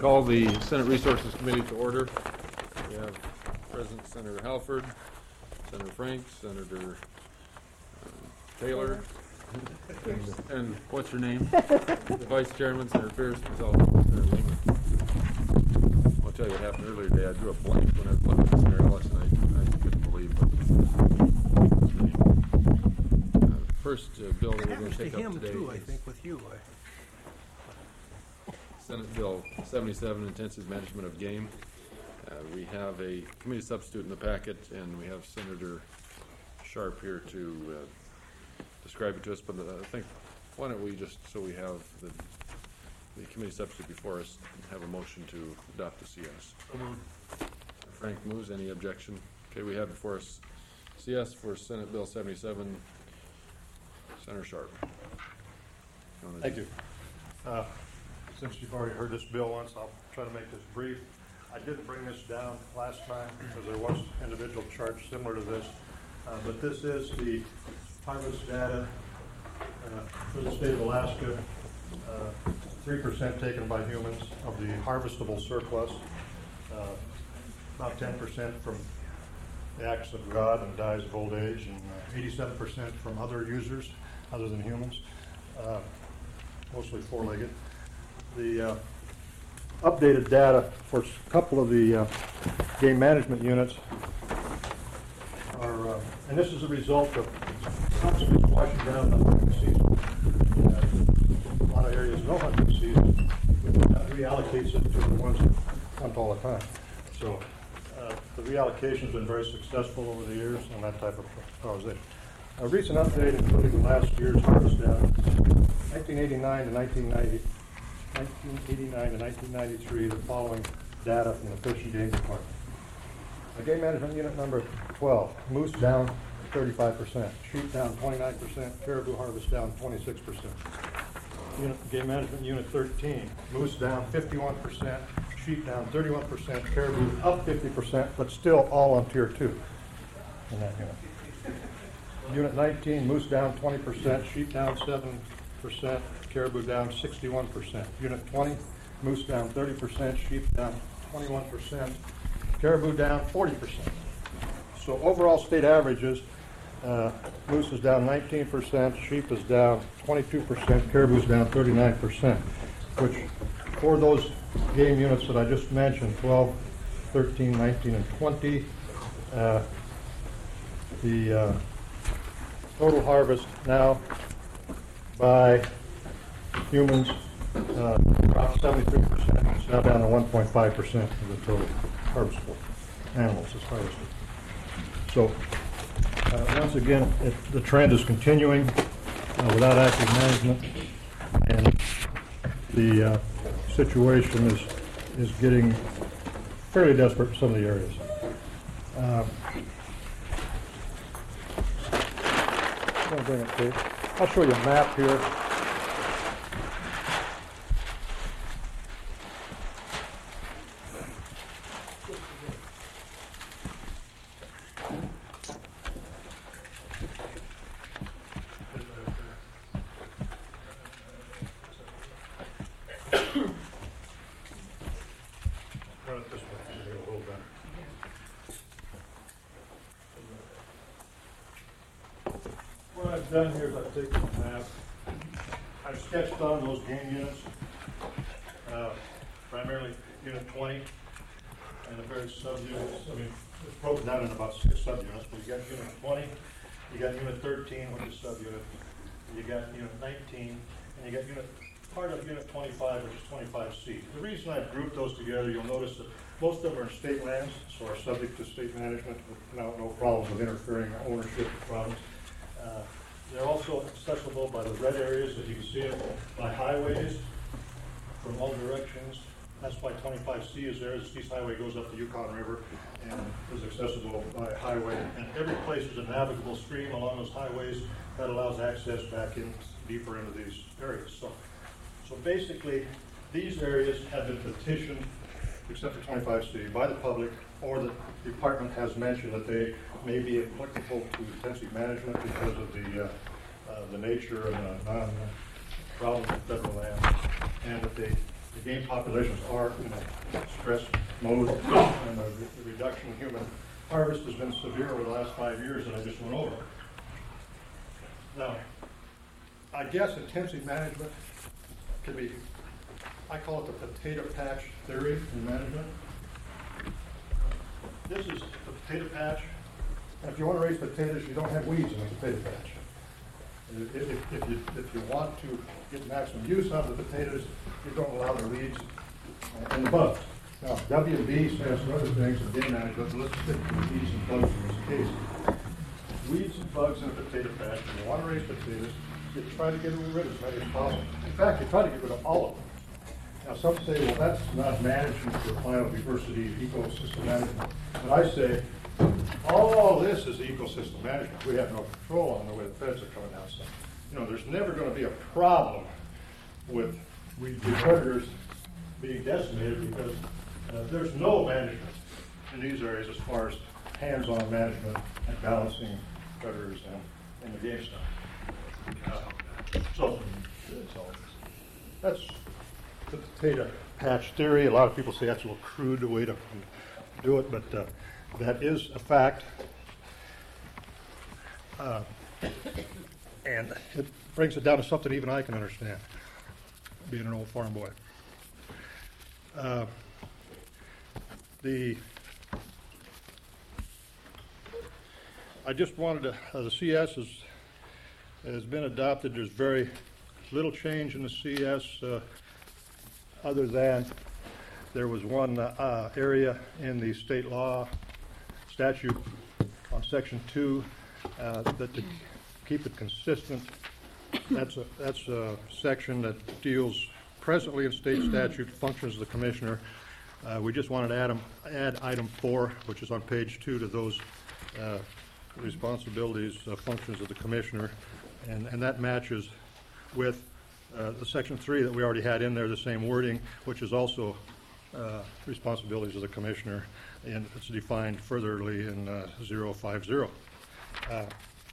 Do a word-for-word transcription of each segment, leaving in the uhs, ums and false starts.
Call the Senate Resources Committee to order. We have President Senator Halford, Senator Frank, Senator uh, Taylor, and, and what's your name? The Vice Chairman, Senator Pierce, myself, Senator Lehman. I'll tell you what happened earlier today. I drew a blank when I was looking at Senator Ellis, and I, I couldn't believe what his name. Uh, first uh, bill that we're going to take up today too, I is think, with you. I Senate Bill seventy-seven, Intensive Management of Game. Uh, we have a committee substitute in the packet, and we have Senator Sharp here to uh, describe it to us. But uh, I think, why don't we just, so we have the, the committee substitute before us, have a motion to adopt the C S. Mm-hmm. Frank moves. Any objection? Okay, we have before us C S for Senate Bill seventy-seven. Senator Sharp. Thank you. Uh, Since you've already heard this bill once, I'll try to make this brief. I didn't bring this down last time because there was individual charts similar to this. Uh, but this is the harvest data uh, for the state of Alaska. Uh, three percent taken by humans of the harvestable surplus. Uh, about ten percent from the acts of God and dies of old age, and uh, eighty-seven percent from other users other than humans, uh, mostly four-legged. The uh, updated data for a couple of the uh, game management units are, uh, and this is a result of constantly washing down the hunting season. Uh, a lot of areas no hunting season. That reallocates it to the ones that hunt all the time. So uh, the reallocation has been very successful over the years on that type of causation. A recent update, including last year's harvest data, nineteen eighty-nine to nineteen ninety. nineteen eighty-nine to nineteen ninety-three, the following data from the Fish and Game Department. Uh, game Management Unit number twelve, moose down thirty-five percent, sheep down twenty-nine percent, caribou harvest down twenty-six percent. Unit, Game Management Unit thirteen, moose down fifty-one percent, sheep down thirty-one percent, caribou up fifty percent, but still all on tier two in that unit. Unit nineteen, moose down twenty percent, sheep down seven percent, caribou down sixty-one percent. Unit twenty, moose down thirty percent, sheep down twenty-one percent, caribou down forty percent. So overall state averages, uh, moose is down nineteen percent, sheep is down twenty-two percent, caribou is down thirty-nine percent, which for those game units that I just mentioned, twelve, thirteen, nineteen, and twenty, uh, the uh, total harvest now by humans uh, dropped seventy-three percent. It's now down to one point five percent of the total harvestable animals is harvested. So uh, once again, it, the trend is continuing uh, without active management, and the uh, situation is is getting fairly desperate in some of the areas. Um, I'm going to bring it to you. I'll show you a map here. Run it this way, so it'll get a little better. What I've done here is I've taken a map. I've sketched on those game units, uh, primarily Unit twenty and the various subunits. I mean, it's broken down in about six subunits, but you got Unit twenty, you got Unit thirteen, which is subunit, you got Unit nineteen, and you got Unit part of Unit twenty-five, which is twenty-five C. The reason I've grouped those together, you'll notice that most of them are in state lands, so are subject to state management without no problems with interfering ownership problems. Uh, they're also accessible by the red areas, as you can see it, by highways from all directions. That's why twenty-five C is there. This East Highway goes up the Yukon River and is accessible by highway. And every place is a navigable stream along those highways that allows access back in deeper into these areas. So, so basically, these areas have been petitioned, except for twenty-five C, by the public, or the department has mentioned that they may be applicable to intensive management because of the uh, uh, the nature and the non-problem of federal land, and that they the game populations are in a stress mode, and the, the reduction in human harvest has been severe over the last five years that I just went over. Now, I guess intensive management can be, I call it the potato patch theory in management. This is the potato patch. And if you want to raise potatoes, you don't have weeds in the potato patch. If, if, if, you, if you want to get maximum use out of the potatoes, you don't allow the weeds and the bugs. Now, W and B stands for other things in game management, but let's stick to weeds and bugs in this case. Weeds and bugs in a potato patch, when you want to raise potatoes, you try to get rid of as many as possible. In fact, you try to get rid of all of them. Now, some say, well, that's not management for biodiversity, ecosystem management. But I say, all this is ecosystem management. We have no control on the way the feds are coming out. So, you know, there's never going to be a problem with weed predators being decimated because uh, there's no management in these areas as far as hands-on management and balancing predators and, and the game stuff. Uh, so, that's the potato patch theory. A lot of people say that's a little crude way to do it, but uh, that is a fact. Uh, and it brings it down to something even I can understand, being an old farm boy. Uh, the I just wanted to, uh, the C S is, has been adopted. There's very little change in the C S uh, other than there was one uh, area in the state law statute on section two uh, that to keep it consistent, that's a, that's a section that deals presently in state statute functions of the commissioner. Uh, we just wanted to add, um, add item four, which is on page two, to those uh, responsibilities, uh, functions of the commissioner, and, and that matches with uh, the section three that we already had in there, the same wording, which is also uh, responsibilities of the commissioner, and it's defined furtherly in uh, zero five zero. Uh,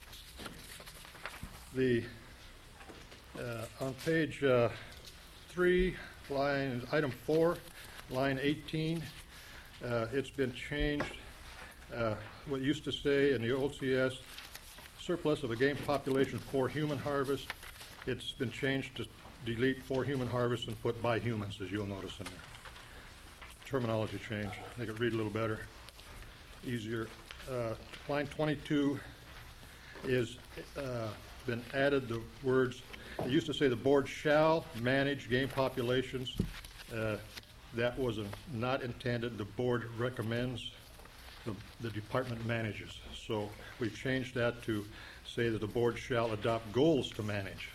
the uh, on page uh, three, line item four, line eighteen, uh, it's been changed. Uh, what used to say in the old C S, surplus of a game population for human harvest, it's been changed to delete for human harvest and put by humans, as you'll notice in there. Terminology change, make it read a little better, easier. Uh, line twenty-two is uh, been added the words, it used to say the board shall manage game populations. Uh, that was a, not intended. The board recommends, the, the department manages. So we've changed that to say that the board shall adopt goals to manage.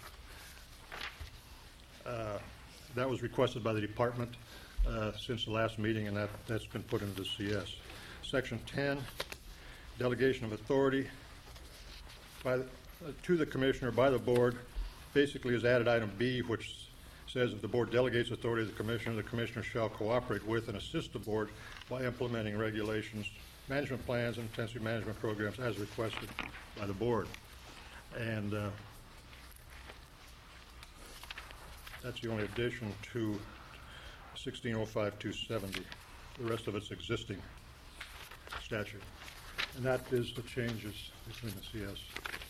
Uh, that was requested by the department uh, since the last meeting, and that, that's been put into the C S. Section ten, delegation of authority by the, uh, to the commissioner by the board, basically is added item B, which says if the board delegates authority to the commissioner, the commissioner shall cooperate with and assist the board by implementing regulations, management plans, and intensive management programs as requested by the board. And uh, that's the only addition to sixteen oh five two seventy. The rest of it's existing statute. And that is the changes between the C S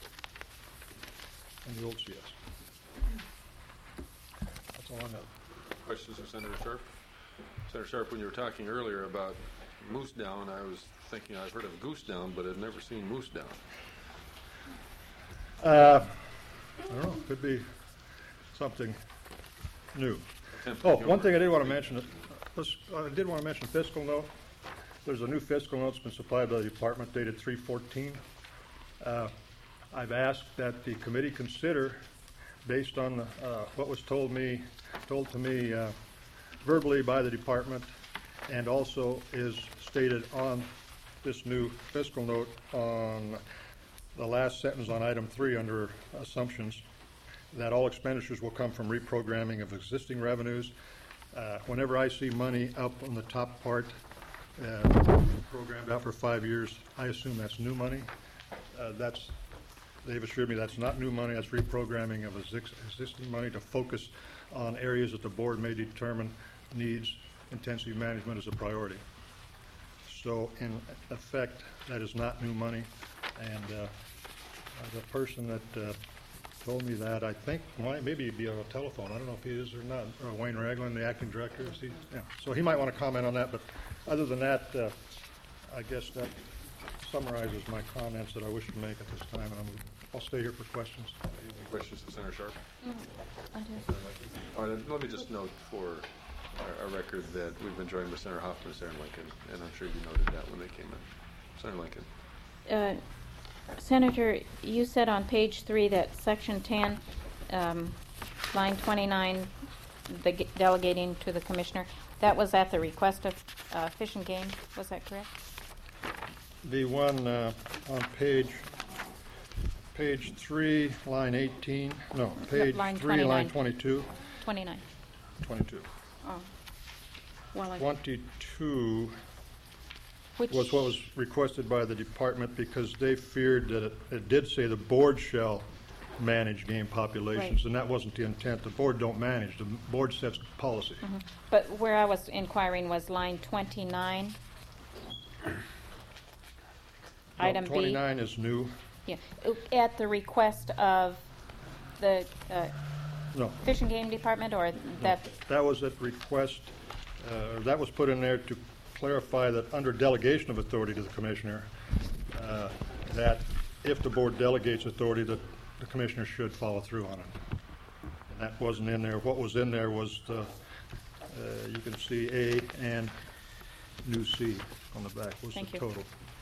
and the old C S. That's all I know. Questions for Senator Sharp? Senator Sharp, when you were talking earlier about moose down, I was thinking I've heard of goose down, but I've never seen moose down. Uh, I don't know. Could be something new. Oh, one thing I did want to mention, let's, I did want to mention fiscal note. There's a new fiscal note that's been supplied by the department dated three fourteen. Uh, I've asked that the committee consider, based on uh, what was told me, told to me uh, verbally by the department, and also is stated on this new fiscal note on the last sentence on item three under assumptions, that all expenditures will come from reprogramming of existing revenues. Uh, whenever I see money up on the top part, uh, programmed out for five years, I assume that's new money. Uh, that's They've assured me that's not new money, that's reprogramming of existing money to focus on areas that the board may determine needs intensive management as a priority. So in effect, that is not new money. And uh, the person that uh, told me that, I think, might maybe be on a telephone. I don't know if he is or not. Or Wayne Ragland, the acting director. Is he? Yeah. So he might want to comment on that. But other than that, uh, I guess that summarizes my comments that I wish to make at this time. And I'm, I'll stay here for questions. Any questions to Senator Sharp? Mm, I do. All right, let me just note for our, our record that we've been joined by Senator Hoffman and Senator Lincoln, and I'm sure you noted that when they came in. Senator Lincoln. Uh, Senator, you said on page three that section ten, um, line twenty-nine, the g- delegating to the commissioner, that was at the request of uh, Fish and Game. Was that correct? The one uh, on page page three, line eighteen. No, page line three, line twenty-nine. twenty-two. twenty-nine. twenty-two. Oh. Well, I, twenty-two which, was what was requested by the department because they feared that it, it did say the board shall manage game populations, Right. and that wasn't the intent. The board don't manage. The board sets policy. Mhm. But where I was inquiring was line twenty-nine. Item B. twenty-nine is new. Yeah, at the request of the uh, No, Fish and Game Department, or that, that was at request, uh, that was put in there to clarify that under delegation of authority to the commissioner, uh, that if the board delegates authority, that the commissioner should follow through on it. And that wasn't in there. What was in there was the, uh, you can see A and new C on the back was the Thank you. total.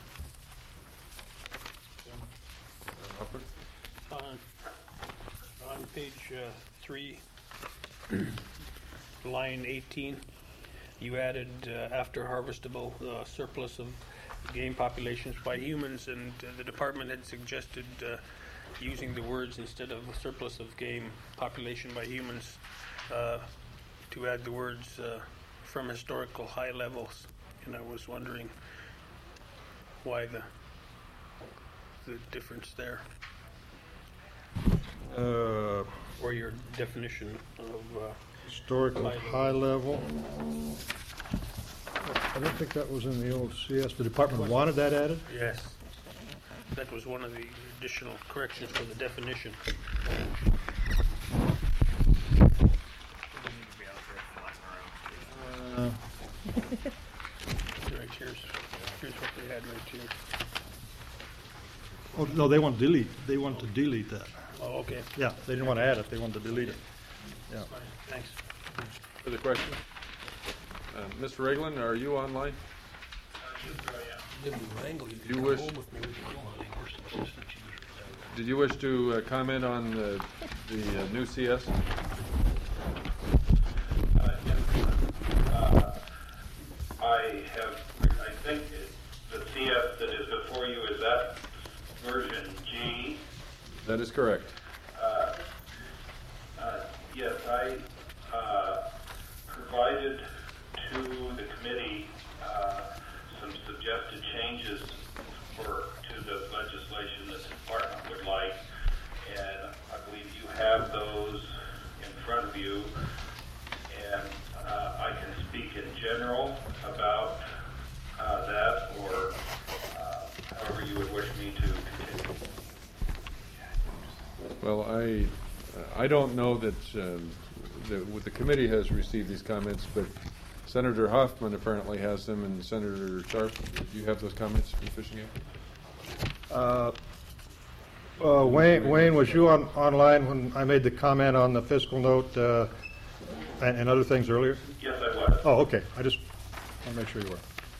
Hoffman? On, on page uh, three, line eighteen, you added uh, after harvestable uh, surplus of game populations by humans, and uh, the department had suggested uh, using the words instead of surplus of game population by humans uh, to add the words uh, from historical high levels. And I was wondering why the the difference there, Uh, or your definition of uh, Historical High high level. I don't think that was in the old C S. The department wanted that added? yes. That was one of the additional corrections for the definition. Uh, Right, here's, here's what they had right here. Oh, no, they want to delete, they want to delete that. Oh, okay. Yeah, they didn't want to add it, they wanted to delete it. Yeah. Fine, thanks. Further questions? Uh, Mister Ragland, are you online? You wish, did you wish to uh, comment on the, the uh, new C S? Uh, uh, I have, I think it- the C S that is before you, is that version G? That is correct. Uh, uh, Yes, I uh, provided to the committee uh, some suggested changes for, to the legislation that the department would like, and I believe you have those in front of you, and uh, I can speak in general about uh, that, or uh, however you would wish me to continue. Well, I, I don't know that, um, that the committee has received these comments, but Senator Hoffman apparently has them, and Senator Sharp, do you have those comments from Fish and Game? Uh, uh, Wayne, Wayne, was you on, online when I made the comment on the fiscal note uh, and, and other things earlier? Yes, I was. Oh, okay, I just want to make sure you were.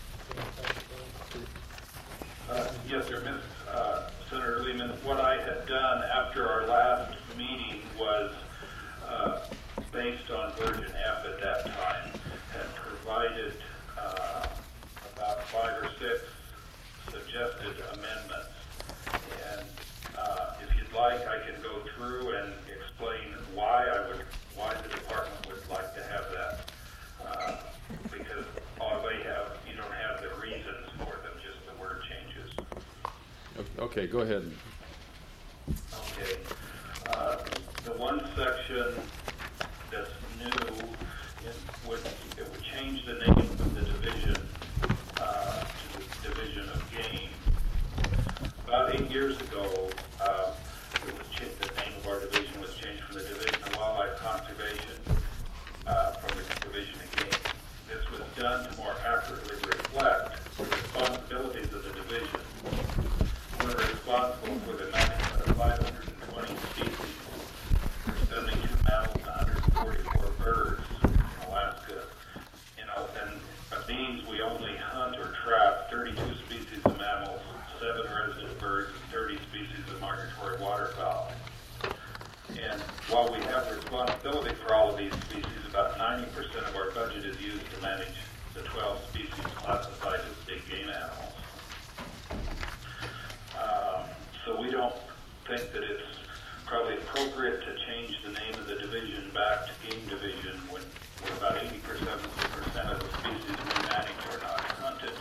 Uh, Yes, sir. Miz Uh, Senator Lehman, what I had done after our last meeting was, uh, based on version F at that time, had provided uh, about five or six suggested amendments. And uh, if you'd like, I can go through and explain why I would, why the department would like to have that. Uh, because all they have, you don't have the reasons for them, just the word changes. Okay, go ahead. Okay. Uh, The one section that's new, it would, it change the name of the division uh, to the Division of Game. About eight years ago, uh, it was changed, the name of our division was changed from the Division of Wildlife Conservation uh, from the Division of Game. This was done to more accurately reflect the responsibilities of the division. We're responsible for the management of five hundred twenty species, seventy-two mammals, and one hundred forty-four birds in Alaska. You know, and it means we only hunt or trap thirty-two species of mammals, seven resident birds, and thirty species of migratory waterfowl. And while we have responsibility for all of these species, about ninety percent of our budget is used to manage the twelve species classified as big game animals. Um, so we don't think that it's probably appropriate to change the name of the division back to Game Division when, when about eighty percent of the species we manage are not hunted.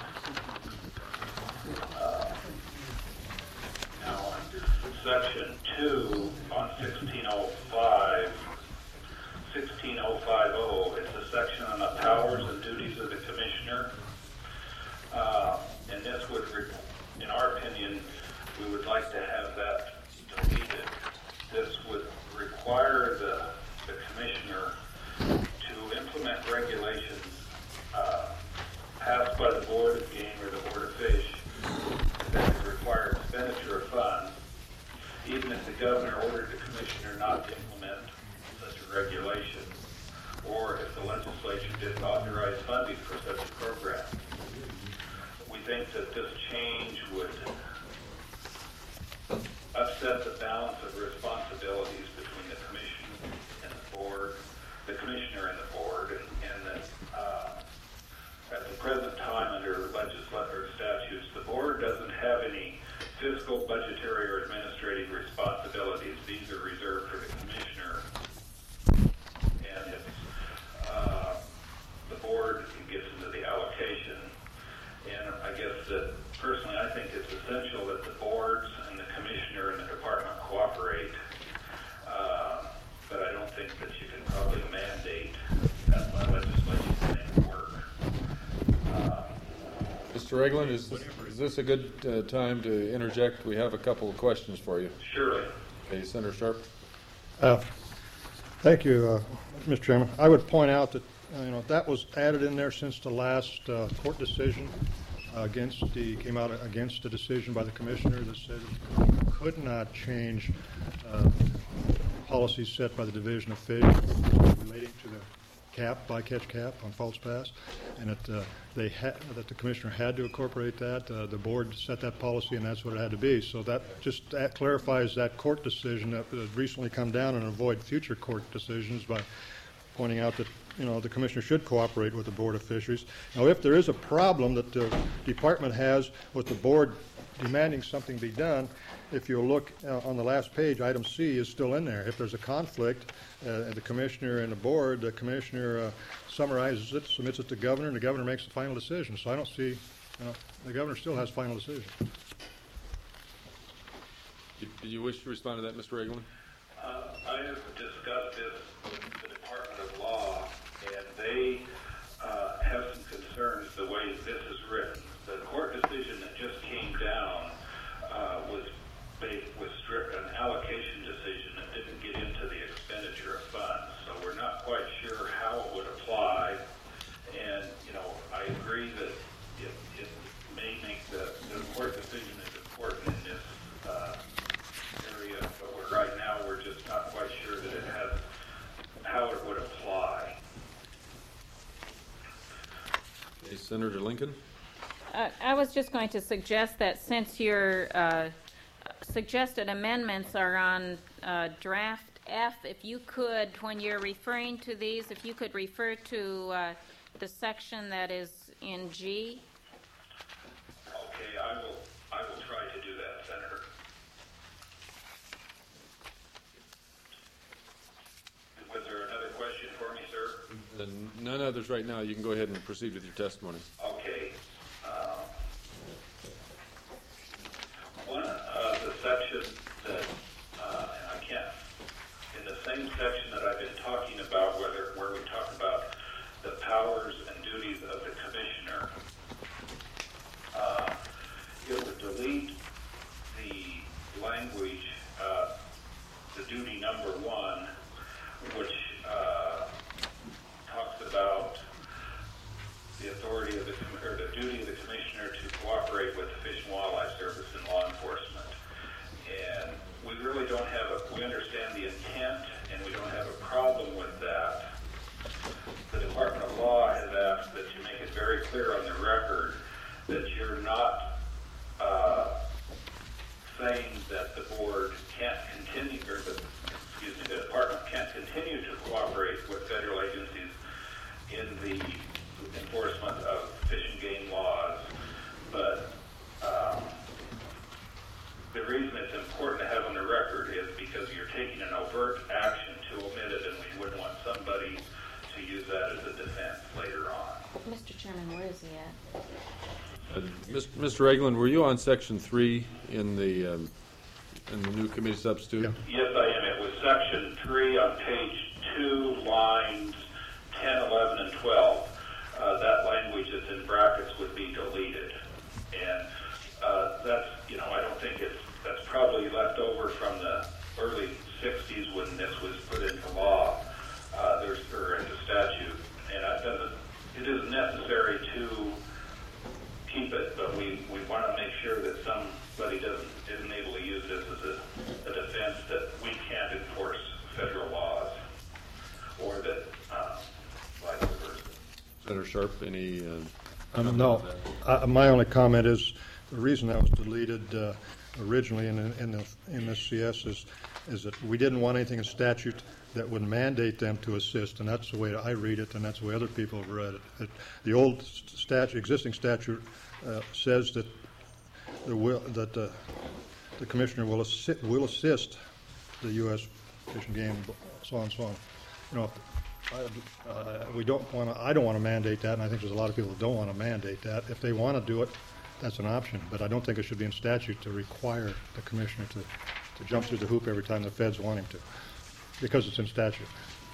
Uh, now on section two on sixteen oh five, sixteen oh five oh, it's a section on the powers and duties of the commissioner. Uh, and this would, re- in our opinion, we would like to have that deleted. This would require the, the commissioner to implement regulations uh, passed by the Board of Game or the Board of Fish that would require expenditure of funds, even if the governor ordered the commissioner not to implement such a regulation, or if the legislature didn't authorize funding for such a program. We think that this change would upset the balance of responsibilities between the commission and the board, the commissioner and the board, and, and that uh, at the present time under legislative statutes, the board doesn't have any fiscal, budgetary, or administrative responsibilities. These are reserved for the commissioner. And if uh, the board gets into the allocation, and I guess that personally I think it's essential that the boards and the commissioner and the department cooperate, uh, but I don't think that you can probably mandate that by legislation and work. Uh, Mister Eglin, is, is this a good uh, time to interject? We have a couple of questions for you. surely. Okay, Senator Sharp. Uh, Thank you, uh, Mister Chairman. I would point out that, uh, you know, that was added in there since the last uh, court decision against the, came out against the decision by the commissioner that said it could not change uh, policies set by the Division of Fish relating to the cap, bycatch cap on False Pass, and that uh, they had, that the commissioner had to incorporate that. Uh, the board set that policy, and that's what it had to be. So that just that clarifies that court decision that has recently come down and avoid future court decisions by pointing out that, you know, the commissioner should cooperate with the Board of Fisheries. Now, if there is a problem that the department has with the board demanding something be done, if you look uh, on the last page, item C is still in there. If there's a conflict, uh, the commissioner and the board, the commissioner uh, summarizes it, submits it to the governor, and the governor makes the final decision. So I don't see, you know, the governor still has final decision. Do do you wish to respond to that, Mister Eglin? Uh, I have discussed this with the Department of Law, and they uh, have some concerns the way this is written. The court decision that just came down uh, was based, was strict an allocation decision that didn't get into the expenditure of funds. So we're not quite sure how it would apply. And, you know, I agree that it, it may make the, the court decision is important in this uh, area, but we're, right now we're just not quite sure that it has how it would apply. Okay, Senator Lincoln. Uh, I was just going to suggest that since your uh, suggested amendments are on uh, draft F, if you could, when you're referring to these, if you could refer to uh, the section that is in G. Okay, I will, I will try to do that, Senator. Was there another question for me, sir? Uh, none others right now. You can go ahead and proceed with your testimony. Okay. Um, one of the sections that, uh, and I can't, in the same section that I've been talking about, whether where we talk about the powers and duties enforcement of fish and game laws, but um, the reason it's important to have on the record is because you're taking an overt action to omit it, and we wouldn't want somebody to use that as a defense later on. Mister Chairman, where is he at? Uh, Mis- Mister Eglin, were you on section three in the um, in the new committee substitute? Yeah. Yes, I am. It was section three on page two, lines ten, eleven, and twelve. Uh, that language that's in brackets would be deleted. And uh, that's, you know, I don't think it's, that's probably left over from the early sixties when this was put into law, uh, there's, or into statute. And it doesn't, it isn't necessary to keep it, but we, we want to make sure that somebody doesn't, isn't able to use this as a, a defense that we can't enforce federal laws, or that, um, vice versa. Senator Sharp, any? Uh, Um, no, uh, my only comment is the reason that was deleted uh, originally in, in the in the C S is is that we didn't want anything in statute that would mandate them to assist, and that's the way I read it, and that's the way other people have read it. it the old statute, existing statute, uh, says that the will that uh, the commissioner will assist, will assist the U S Fish and Game, so on and so on. You know. I, uh, we don't want to. I don't want to mandate that, and I think there's a lot of people that don't want to mandate that. If they want to do it, that's an option. But I don't think it should be in statute to require the commissioner to, to jump through the hoop every time the feds want him to, because it's in statute.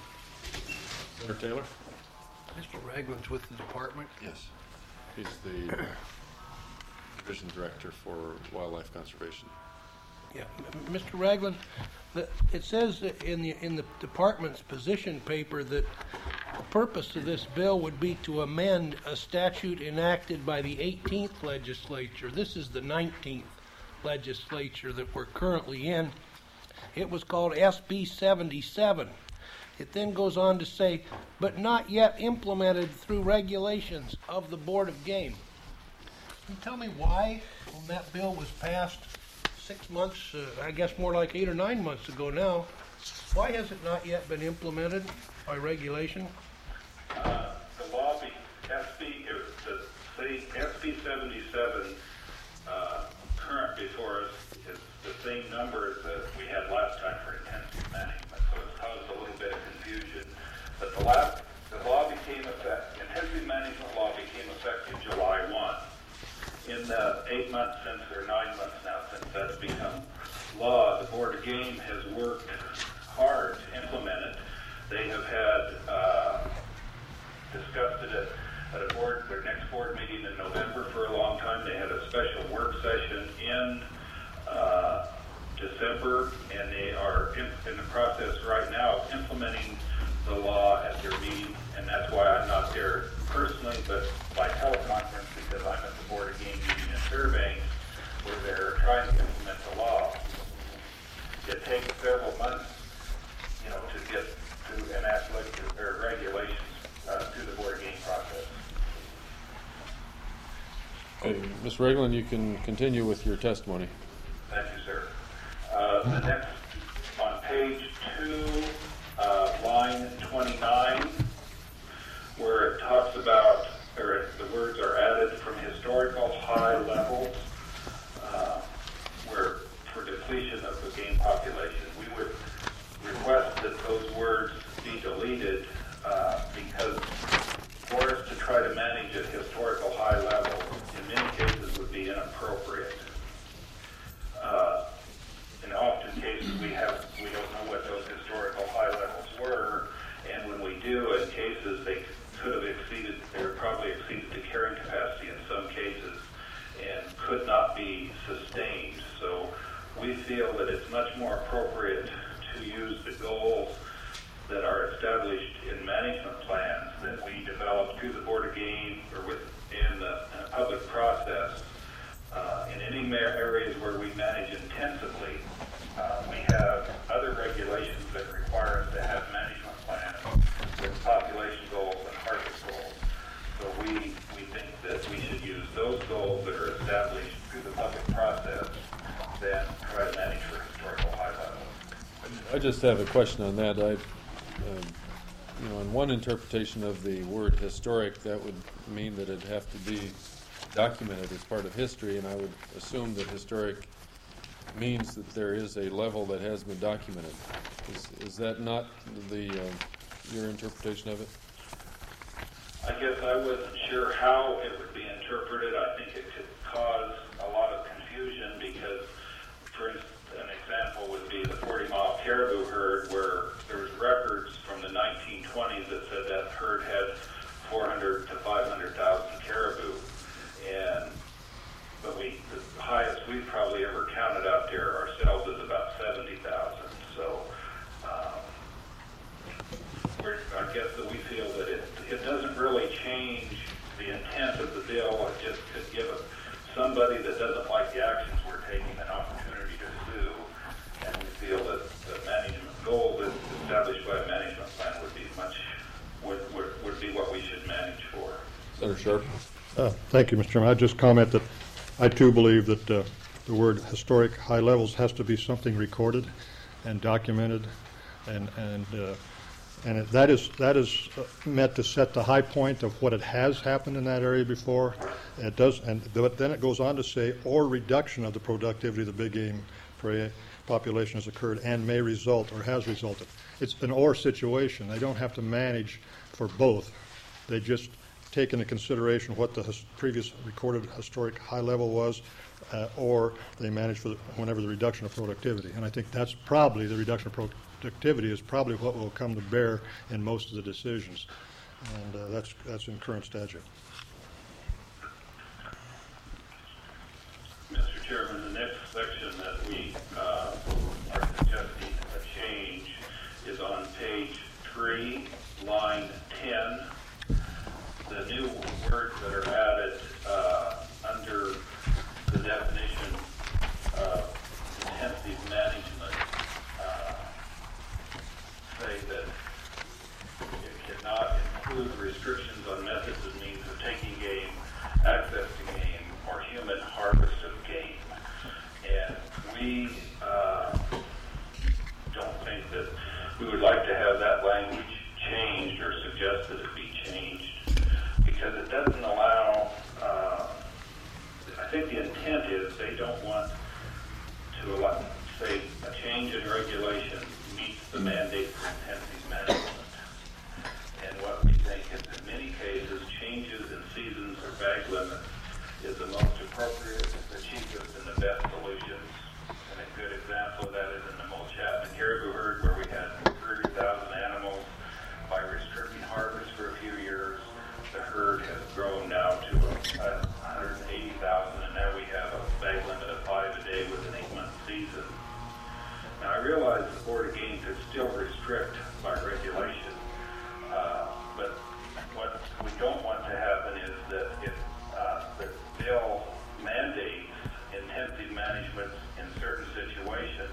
Senator Taylor? Mister Ragland's with the department. Yes. He's the division director for wildlife conservation. Yeah, M- Mister Ragland, the, it says in the in the department's position paper that the purpose of this bill would be to amend a statute enacted by the eighteenth legislature. This is the nineteenth legislature that we're currently in. It was called S B seventy-seven. It then goes on to say, but not yet implemented through regulations of the Board of Game. Can you tell me why, when that bill was passed six months, uh, I guess more like eight or nine months ago now, why has it not yet been implemented by regulation? Uh, the law, be, S B, the, the S B seventy-seven uh, current before us is the same number that we had last time for intensive management, so it's caused a little bit of confusion. But the last, the law became effective, intensive management law became effective July first. In the eight months since, or nine months now since that's become law, the Board of Game has worked hard to implement it. They have had uh, discussed it at, at a board, their next board meeting in November for a long time. They had a special work session in uh, December, and they are in, in the process right now of implementing the law at their meeting, and that's why I'm not there personally, but by teleconference, because I'm at the Board of Game meeting in Fairbanks, where they're trying to implement the law. It takes several months, you know, to get to enact or regulations uh, through the Board of Game process. Okay, Mister Ragland, you can continue with your testimony. Thank you, sir. Uh, the next, on page two, uh, line twenty-nine, where it talks about, or the words are added from historical high levels, uh, where for depletion of the game population. We would request that those words be deleted uh, because for us to try to manage at historical high levels, in many cases would be inappropriate. Uh, in often cases, we have we don't know what those historical high levels were, and when we do, in cases they could have exceeded, or probably exceeded the carrying capacity in some cases, and could not be sustained. So we feel that it's much more appropriate to use the goals that are established in management plans that we develop through the Board of Game or within the uh, public process. Uh, in any ma- areas where we manage intensively, uh, we have other regulations that require us to have management plans with population goals and harvest goals. So we, we think that we should use those goals that are established through the public process, then try to manage for historical high levels. I just have a question on that. I, um, you know, in one interpretation of the word historic, that would mean that it'd have to be documented as part of history, and I would assume that historic means that there is a level that has been documented. Is, is that not the uh, your interpretation of it? I guess I wasn't sure how it would be interpreted. I think it could cause a lot of confusion because, for instance, an example would be the forty mile caribou herd, where there was records from the nineteen twenties that said that herd had four hundred to five hundred thousand caribou. And but we, the highest we've probably ever counted out there ourselves is about seventy thousand. So um, we're, I guess that we feel that it, it doesn't really change the intent of the bill. It just could give a, somebody that doesn't like the actions we're taking an opportunity to sue. And we feel that the management goal that's established by a management plan would be much, would, would, would be what we should manage for. Senator Sharp? Uh, Thank you, Mister Chairman. I'd just comment that I too believe that uh, the word historic high levels has to be something recorded and documented, and and uh, and it, that is that is uh, meant to set the high point of what it has happened in that area before. It does, and but then it goes on to say, or reduction of the productivity of the big game prey population has occurred and may result or has resulted. It's an or situation. They don't have to manage for both. They just take into consideration what the his previous recorded historic high level was, uh, or they manage for the, whenever the reduction of productivity. And I think that's probably, the reduction of productivity is probably what will come to bear in most of the decisions. And uh, that's, that's in current statute. Mister Chairman, the next section that we uh, are suggesting a change is on page three, line ten. The new words that are added uh, under the definition of intensive management uh, say that it cannot include restrictions on methods and means of taking game, accessing game, or human harvest of game. And we uh, don't think that we would like to have that language changed or suggest that it be changed, because it doesn't allow, uh, I think the intent is they don't want to allow, say, a change in regulation meets the mandate for intensive management. And what we think is in many cases, changes in seasons or bag limits is the most appropriate, the cheapest, and the best solutions. And a good example of that is in the Mulchatna caribou herd, where we had thirty thousand animals. By restricting harvest for a few years, the herd has grown now to uh, one hundred eighty thousand, and now we have a bag limit of five a day with an eight-month season. Now, I realize the Board of Game could still restrict by regulation, uh, but what we don't want to happen is that if uh, the bill mandates intensive management in certain situations,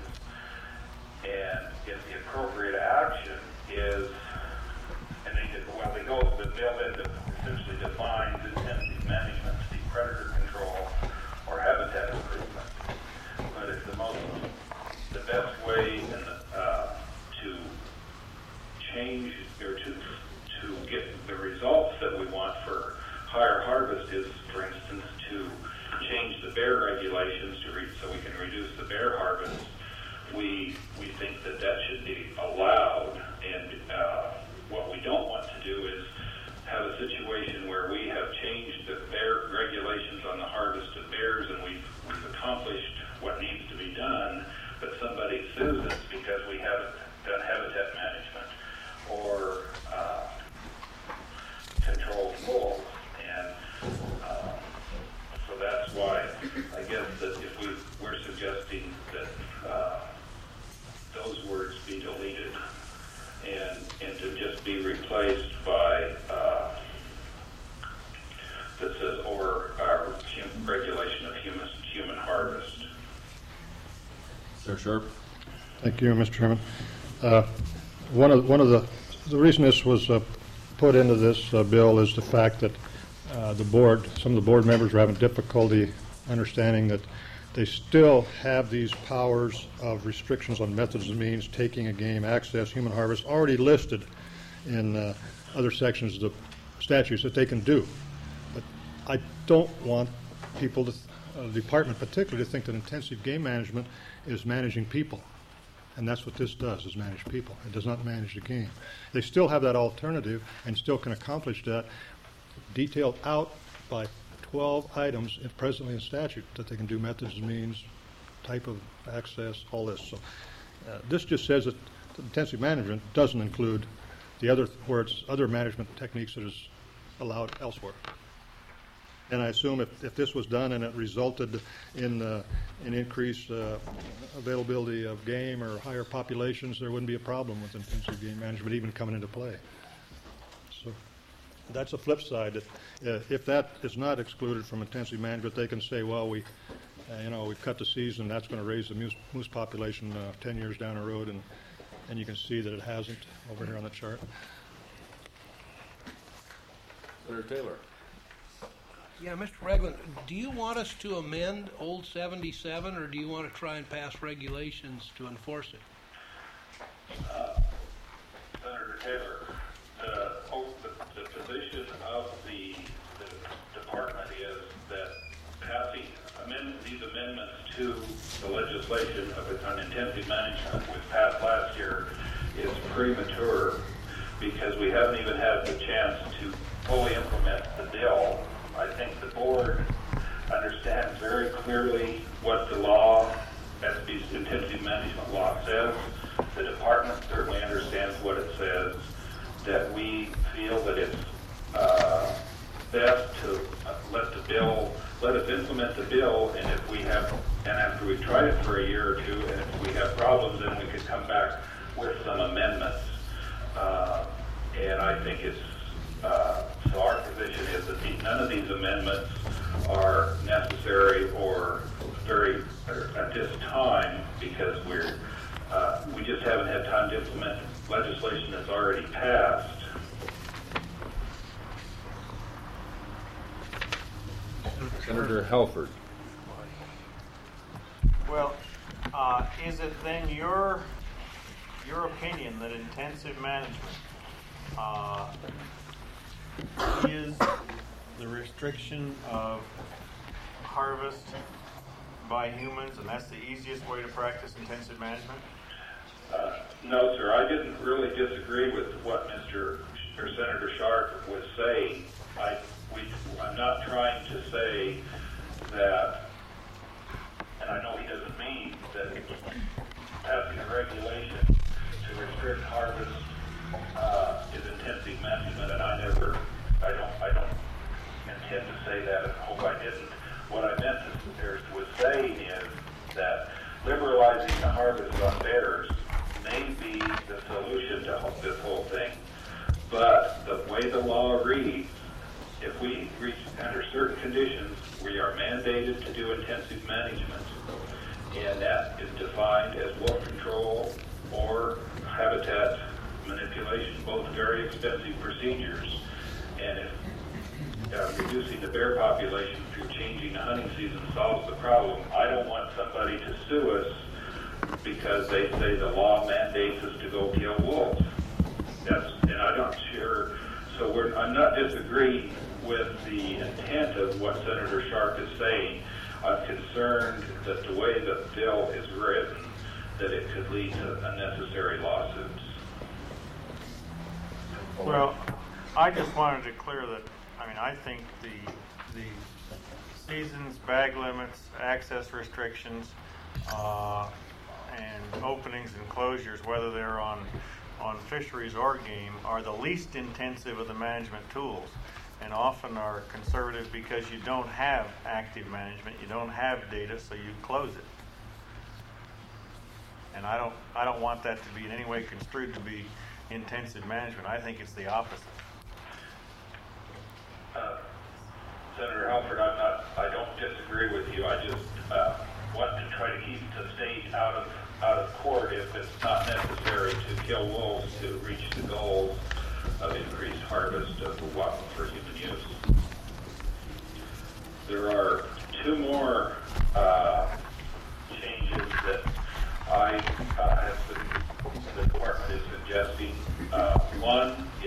and if the appropriate action is, and they did, well, they go, the bill then essentially defines intensive management to be predator control or habitat improvement. But it's the most, the best way in the, uh, to change or to to get the results that we want for higher harvest is, for instance, to change the bear regulations to re- so we can reduce the bear harvest. We we think that that should be allowed, and uh, what we don't want to do is have a situation where we have changed the bear regulations on the harvest of bears, and we've, we've accomplished what needs to be done, but somebody sues us because we haven't done habitat management or uh, controlled wolves. And uh, so that's why I guess that if we, we're suggesting that uh, those words be deleted and and to just be replaced by uh, that says or uh, hum, regulation of human human harvest. Senator Sharp? Thank you, Mister Chairman. Uh, one of one of the the reason this was uh, put into this uh, bill is the fact that uh, the board, some of the board members are having difficulty understanding that they still have these powers of restrictions on methods and means, taking a game, access, human harvest, already listed in uh, other sections of the statutes that they can do. But I don't want people, to, uh, the department particularly, to think that intensive game management is managing people. And that's what this does, is manage people. It does not manage the game. They still have that alternative and still can accomplish that, detailed out by twelve items in- presently in statute, that they can do methods, means, type of access, all this. So uh, this just says that intensive management doesn't include the other words, other management techniques that is allowed elsewhere. And I assume if, if this was done and it resulted in uh, an increased uh, availability of game or higher populations, there wouldn't be a problem with intensive game management even coming into play. So that's a flip side. That, uh, if that is not excluded from intensive management, they can say, well, we, uh, you know, we cut the season. That's going to raise the moose, moose population uh, ten years down the road, and and you can see that it hasn't over here on the chart. Senator Taylor. Yeah, Mister Ragland, do you want us to amend Old seventy-seven, or do you want to try and pass regulations to enforce it? Uh, Senator Taylor, the, oh, the, the position of the, the department is that passing amend, these amendments to the legislation of on intensive management we passed last year is premature because we haven't even had the chance to fully implement the bill. I think the board understands very clearly what the law, S B's intensive management law says. The department certainly understands what it says, that we feel that it's uh, best to let the bill, let us implement the bill, and if we have, and after we've tried it for a year or two, and if we have problems, then we could come back with some amendments. Uh, and I think it's, uh, so our position is that the, none of these amendments are necessary or very, or at this time, because we're, uh, we just haven't had time to implement legislation that's already passed. Senator Halford. Well, uh, is it then your your opinion that intensive management uh, is the restriction of harvest by humans, and that's the easiest way to practice intensive management? Uh, no, sir. I didn't really disagree with what Mister or Senator Sharp was saying. I, we, I'm not trying to say that, and I know he doesn't mean that passing a regulation to restrict harvest uh, is intensive management, and I never, I don't, I don't intend to say that, and I hope I didn't. What I meant to, or was saying is that liberalizing the harvest on bears may be the solution to this whole thing, but the way the law reads, if we reach under certain conditions, we are mandated to do intensive management, and that is defined as wolf control or habitat manipulation, both very expensive procedures. And if uh, reducing the bear population through changing the hunting season solves the problem, I don't want somebody to sue us because they say the law mandates us to go kill wolves. That's, and I'm not sure. So we're, I'm not disagreeing with the intent of what Senator Sharp is saying. I'm concerned that the way the bill is written, that it could lead to unnecessary lawsuits. Well, I just wanted to clear that, I mean, I think the the seasons, bag limits, access restrictions, uh, and openings and closures, whether they're on on fisheries or game, are the least intensive of the management tools, and often are conservative because you don't have active management, you don't have data, so you close it. And I don't I don't want that to be in any way construed to be intensive management. I think it's the opposite. Uh, Senator Halford, I'm not, I don't disagree with you. I just uh, want to try to keep the state out of out of court if it's not necessary to kill wolves to reach the goals of increased harvest of the wild for human use. There are two more uh, changes that I uh, have been, the department is suggesting. Uh, one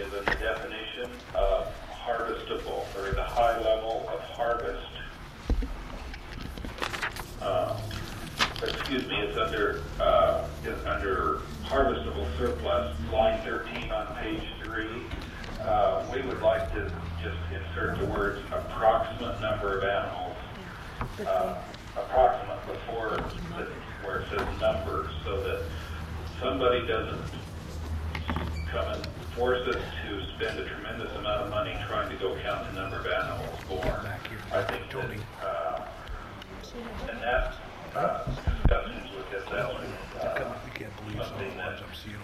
under, uh, it's under harvestable surplus, line thirteen on page three. Uh, we would like to just insert the words approximate number of animals, uh, approximate before the, where it says number, so that somebody doesn't come and force us to spend a tremendous amount of money trying to go count the number of animals born. I think that, uh, and that, uh, discussions with this, that's, uh, something that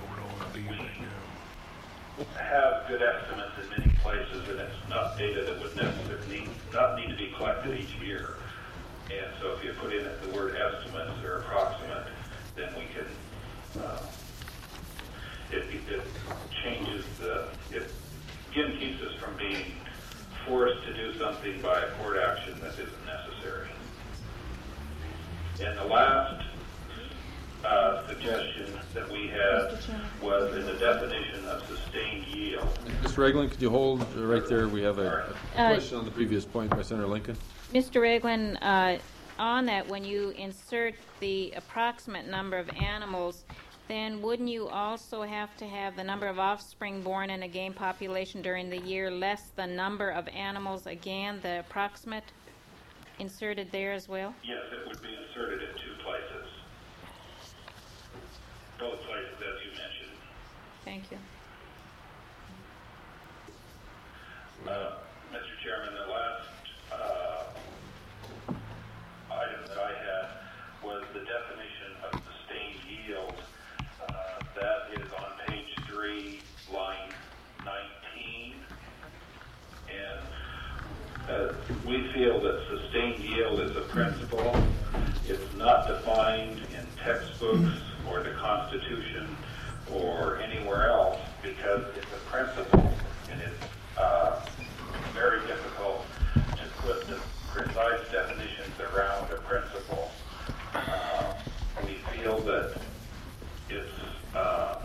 we have good estimates in many places, and it's not data that would necessarily need, not need to be collected each year. And so if you put in the word estimates or approximate, then we can, uh, it, it changes the, it again keeps us from being forced to do something by a court action that isn't necessary. And the last uh, suggestion that we had was in the definition of sustained yield. Mister Regland, could you hold uh, right there? We have a, a Uh, question on the previous point by Senator Lincoln. Mister Regland, uh, on that, when you insert the approximate number of animals, then wouldn't you also have to have the number of offspring born in a game population during the year less the number of animals, again, the approximate, inserted there as well? Yes, it would be inserted in two places. Both places, as you mentioned. Thank you. Uh, Mister Chairman, the last uh, item that I had was the definition of sustained yield. Uh, that is on page three, line nineteen. And uh, we feel that sustained yield is a principle. It's not defined in textbooks or the Constitution or anywhere else because it's a principle, and it's uh, very difficult to put the precise definitions around a principle. Uh, we feel that it's uh,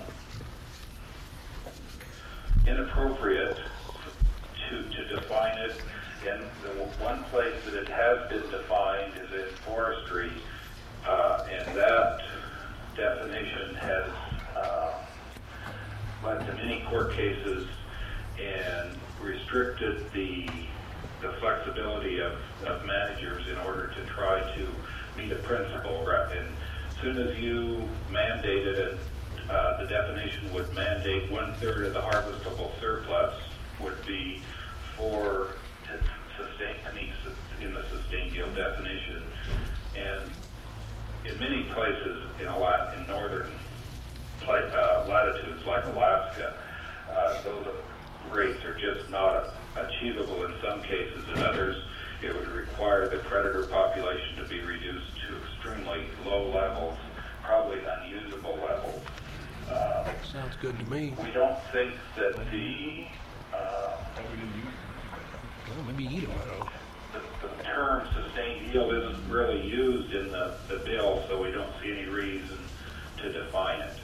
inappropriate to, to define it. And the one place that it has been defined is in forestry, uh, and that definition has uh, led to many court cases and restricted the the flexibility of, of managers in order to try to meet a principle. And as soon as you mandated it, uh, the definition would mandate one third of the harvestable surplus would be for to sustain, in the sustained yield definition. And in many places in a lot in northern uh, latitudes like Alaska, uh, those rates are just not achievable in some cases. In others, it would require the predator population to be reduced to extremely low levels, probably unusable levels. Uh, Sounds good to me. we don't think that the uh, Well, maybe eat them. the, the term sustained yield isn't really used in the, the bill, so we don't see any reason to define it.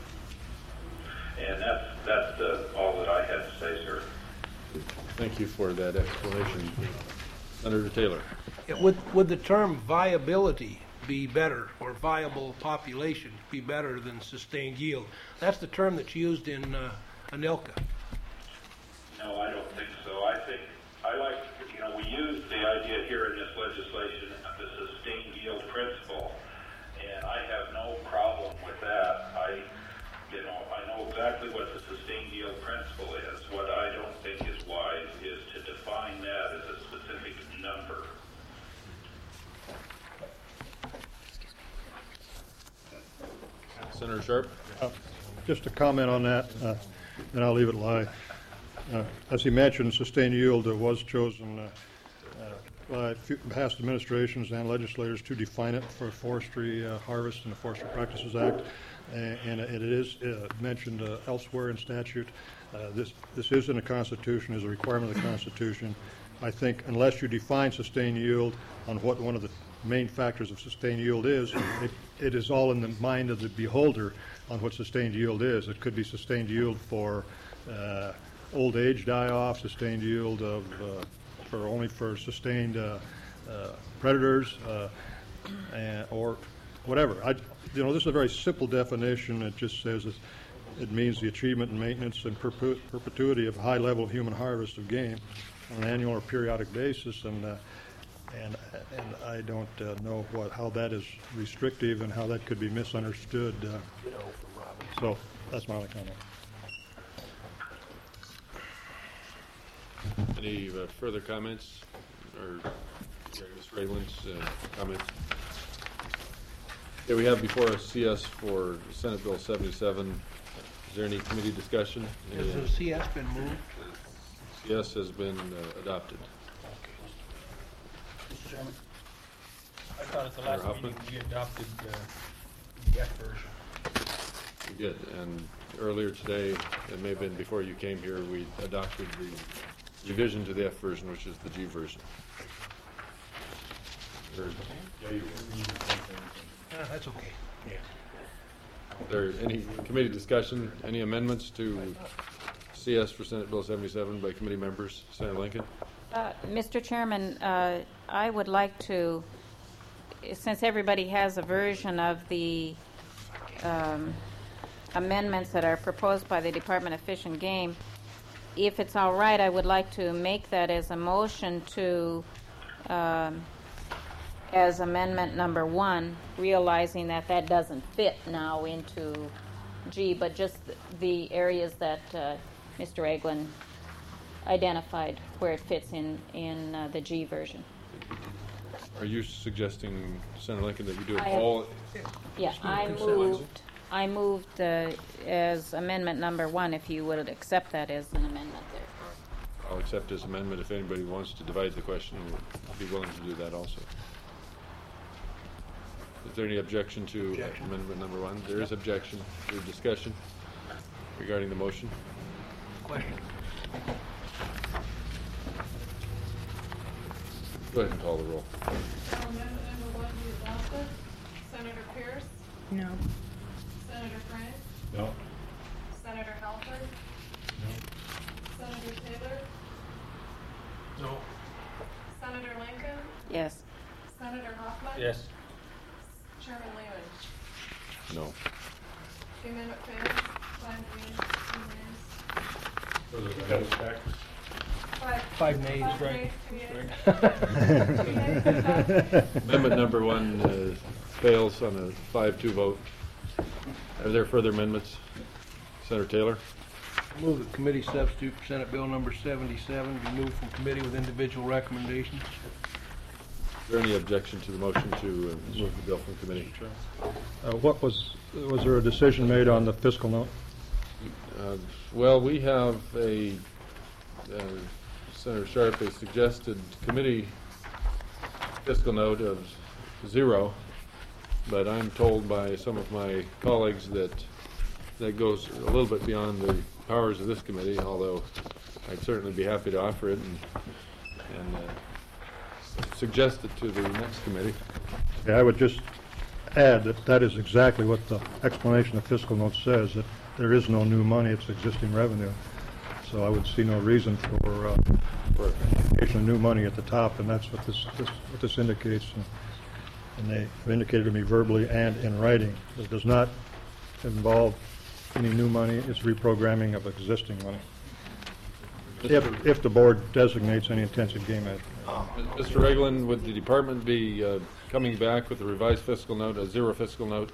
And that's that's the, all that I had to say, sir. Thank you for that explanation. Senator Taylor. Yeah, would, would the term viability be better, or viable population be better than sustained yield? That's the term that's used in uh, ANILCA. No, I don't think so. I think, I like, you know, we use the idea here in this legislation of the sustained yield principle, and I have no problem with that. I, you know, I know exactly what the sustained yield principle is. What I don't think is wise is to define that as a specific number. Senator Sharp. Uh, Just a comment on that, uh, and I'll leave it lie. Uh, As he mentioned, sustained yield uh, was chosen uh, uh, by few- past administrations and legislators to define it for forestry uh, harvest in the Forestry Practices Act, A- and it is uh, mentioned uh, elsewhere in statute. Uh, This this is in the Constitution, is a requirement of the Constitution. I think unless you define sustained yield on what one of the main factors of sustained yield is, it, it is all in the mind of the beholder on what sustained yield is. It could be sustained yield for uh, old age die-off, sustained yield of uh, for only for sustained uh, uh, predators, uh, and, or whatever. I, you know, this is a very simple definition. It just says it, it means the achievement and maintenance and perpetu- perpetuity of a high level of human harvest of game on an annual or periodic basis, and uh, and and I don't uh, know what how that is restrictive and how that could be misunderstood. Uh, so that's my only comment. Any uh, further comments or Miz Ragland's uh, comments? Okay, we have before us C S for Senate Bill seventy-seven. Is there any committee discussion? Has Any, uh, the C S been moved? C S has been uh, adopted. Mister Chairman, I thought at the last Senator meeting Huffman? we adopted uh, the F version. We did, and earlier today, it may have been before you came here, we adopted the revision to the F version, which is the G version. Or- Uh, That's okay. Yeah. Is there any committee discussion, any amendments to C S for Senate Bill seventy-seven by committee members? Senator Lincoln? Uh, Mister Chairman, uh, I would like to, since everybody has a version of the um, amendments that are proposed by the Department of Fish and Game, if it's all right, I would like to make that as a motion to, um, as amendment number one, realizing that that doesn't fit now into G, but just the areas that uh, Mister Eglin identified where it fits in, in uh, the G version. Are you suggesting, Senator Lincoln, that we do it I have- all? Yeah, I moved, I moved uh, as amendment number one, if you would accept that as an amendment there. I'll accept his amendment. If anybody wants to divide the question, we'll be willing to do that also. Is there any objection to Objection. amendment number one? There is objection. Is there discussion regarding the motion? Question. Go ahead and call the roll. Amendment number one be adopted. Senator Pierce? No. Senator Frank? No. Senator Halford? Senator Taylor? No. Senator Lincoln? Yes. Senator Hoffman? Yes. Chairman Lehman? No. The amendment fails. Five yeas, two nays. Five. Five nays, Five right. nays, two yeas. Two nays, adopted. Amendment number one uh, fails on a five two vote. Are there further amendments? Senator Taylor? Move that committee substitute for Senate Bill number seventy-seven be moved from committee with individual recommendations. Is there any objection to the motion to uh, move the bill from committee? Uh, what was was there a decision made on the fiscal note? Uh, Well, we have a, uh, Senator Sharp, a suggested committee fiscal note of zero, but I'm told by some of my colleagues that that goes a little bit beyond the powers of this committee, although I'd certainly be happy to offer it and, and uh, suggest it to the next committee. Yeah, I would just add that that is exactly what the explanation of fiscal note says, that there is no new money, it's existing revenue. So I would see no reason for, uh, for indication of new money at the top, and that's what this, this what this indicates. And, and they have indicated to me verbally and in writing. It does not involve any new money, it's reprogramming of existing money. If, if the board designates any intensive game ed. Mister Regland, would the department be uh, coming back with a revised fiscal note, a zero fiscal note?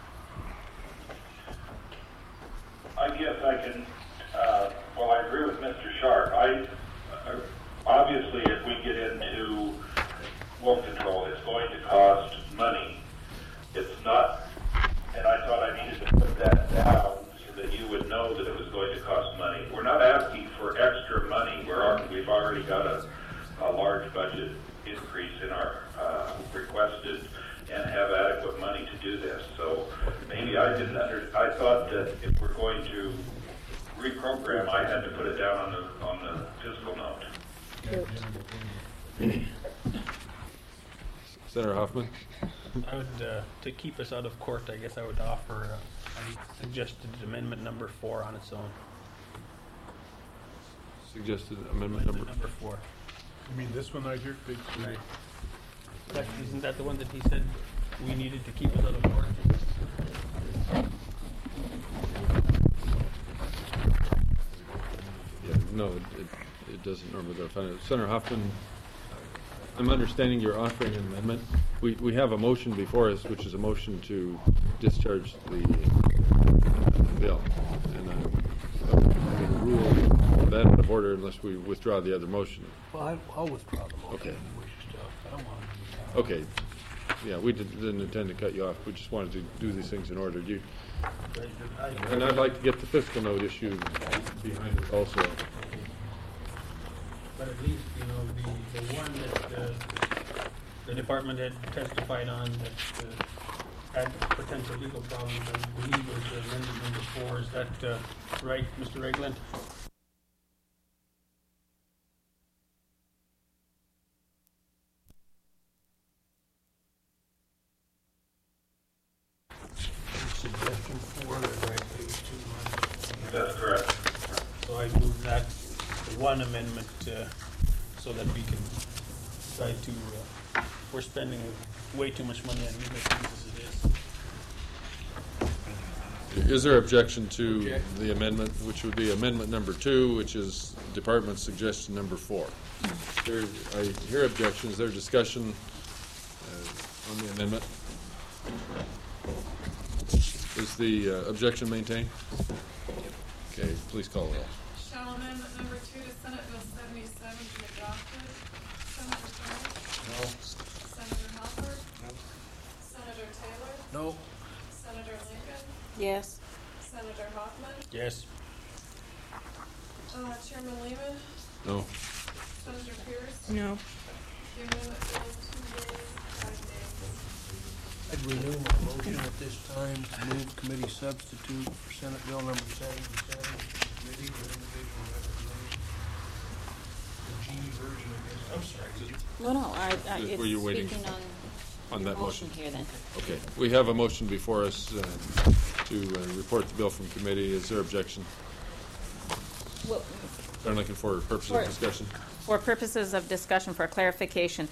I guess I can, uh, well, I agree with Mister Sharp. I, uh, obviously, if we get into wolf control, it's going to cost money. It's not, and I thought I needed to put that down so that you would know that it was going to cost money. We're not asking for extra money. We're, al- we've already got a, a large budget increase in our uh, requested and have adequate money to do this. So maybe I didn't under, I thought that if we're going to reprogram, I had to put it down on the, on the fiscal note. Senator Hoffman? I would, uh, to keep us out of court, I guess I would offer uh, I suggested amendment number four on its own. Suggested amendment number. Amendment number four. You mean this one right here, page three? Right. That, isn't that the one that he said we needed to keep it out of order. Yeah, no, it, it, it doesn't normally go to finance. Senator Hoffman, I'm understanding you're offering an amendment. We, we have a motion before us, which is a motion to discharge the uh, bill. And uh, I'm going to rule that out of order unless we withdraw the other motion. Well, I- I'll withdraw the motion. Okay. if you wish to. I don't want to do that. Okay. Yeah, we didn't, didn't intend to cut you off. We just wanted to do these things in order. You, and I'd like to get the fiscal note issue behind us also. But at least, you know, the, the one that uh, the department had testified on that uh, had potential legal problems, I believe was amendment number four. Is that uh, right, Mister Regland? Suggestion four, the right page two. That's correct. So I move that one amendment uh, so that we can try to, uh, we're spending way too much money on legal fees as it is. Is there objection to Object. the amendment, which would be amendment number two, which is department suggestion number four? There, I hear objections. Is there discussion uh, on the amendment? Is the uh, objection maintained? Okay, please call it. Shall amendment number two to Senate Bill seventy-seven be adopted? Senator Frank? No. Senator Halford? Senator Taylor? No. Senator Lincoln? Yes. Senator Hoffman? Yes. Uh, Chairman Lehman? No. Senator Pierce? No. The amendment fails two days, five days. I'd renew my motion at this time to move committee substitute for Senate Bill number seventy-seven. Committee with individual representation. The G version, I guess. I'm sorry. is it- Well, no, I, I, Were it's you waiting speaking on on your that motion? motion here then. Okay, we have a motion before us uh, to uh, report the bill from committee. Is there objection? Well, They're looking for purposes For- of discussion. for purposes of discussion, for clarification,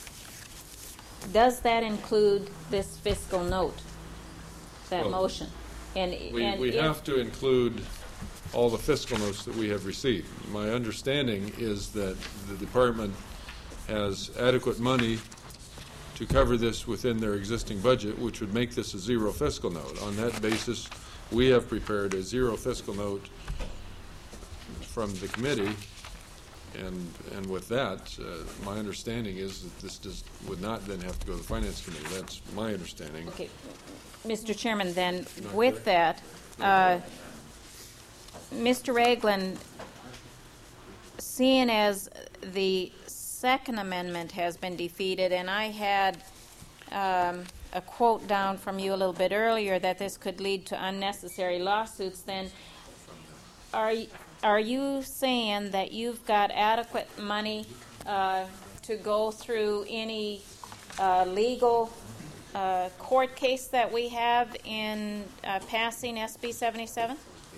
does that include this fiscal note, that Well, motion? And, We, and we if- have to include all the fiscal notes that we have received. My understanding is that the department has adequate money to cover this within their existing budget, which would make this a zero fiscal note. On that basis, we have prepared a zero fiscal note from the committee, and, and with that, uh, my understanding is that this does, would not then have to go to the finance committee. That's my understanding. Okay, Mister Chairman, then, with that, uh, Mister Ragland, seeing as the Second Amendment has been defeated, and I had um, a quote down from you a little bit earlier that this could lead to unnecessary lawsuits, then are y- are you saying that you've got adequate money uh, to go through any uh, legal uh, court case that we have in uh, passing S B seventy-seven?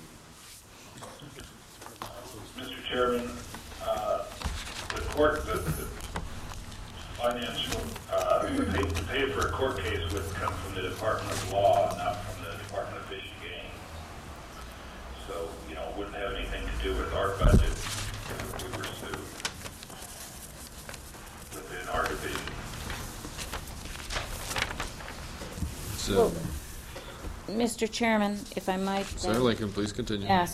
Mister Chairman, uh, the court, the, the financial, uh, the pay, the pay for a court case would come from the Department of Law, not from the Department of Fish and Game. So, you know, it wouldn't have anything to do with our budget if we were sued within our division. So, Mister Chairman, if I might then Senator Lincoln, please continue. ask,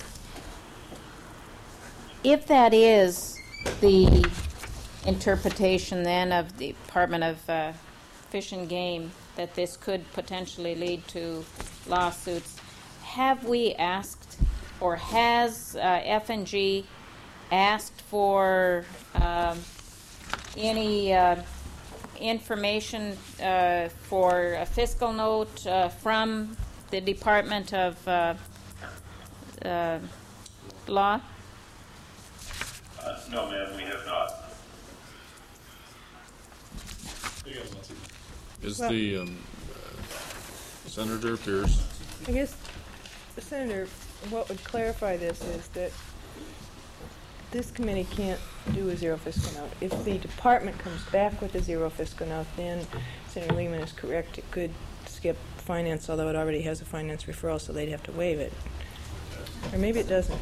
if that is the interpretation then of the Department of uh, Fish and Game, that this could potentially lead to lawsuits, have we asked, or has uh, F and G asked for um, any uh, information uh, for a fiscal note uh, from the Department of uh, uh, Law? Uh, no, ma'am, we have not. Is Well- the um, uh, Senator Pierce? I guess, Senator, what would clarify this is that this committee can't do a zero fiscal note. If the department comes back with a zero fiscal note, then Senator Lehman is correct. It could skip finance, although it already has a finance referral, so they'd have to waive it. Or maybe it doesn't.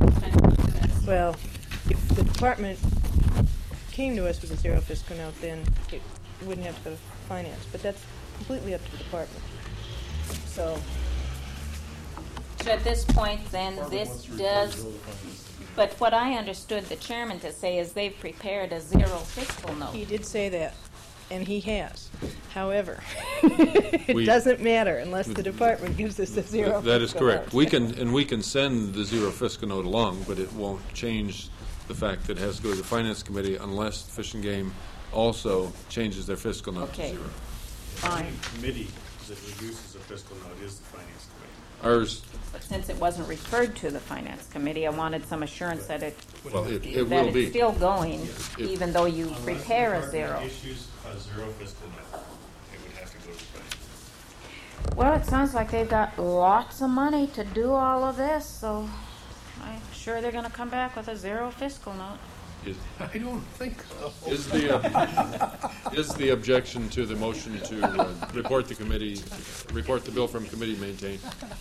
Well, if the department came to us with a zero fiscal note, then it wouldn't have to go to finance. But that's completely up to the department. So, So at this point, then, this does, but what I understood the chairman to say is they've prepared a zero fiscal note. he did say that, and he has. However, We- it doesn't matter unless the department gives us a zero fiscal note. That is correct. We can, and we can send the zero fiscal note along, but it won't change the fact that it has to go to the Finance Committee unless Fish and Game also changes their fiscal note to Okay. zero. Fine. Committee that reduces a fiscal note is the finance committee. Ours, But since it wasn't referred to the finance committee, I wanted some assurance that it, well, it, it that will it's be. still going, It- even though you Unless prepare a the zero. department issues a zero fiscal note, it would have to go to finance. Well, it sounds like they've got lots of money to do all of this, so I'm sure they're gonna come back with a zero fiscal note. Is, I don't think so. is the, uh, is the objection to the motion to uh, report the committee, report the bill from committee maintained?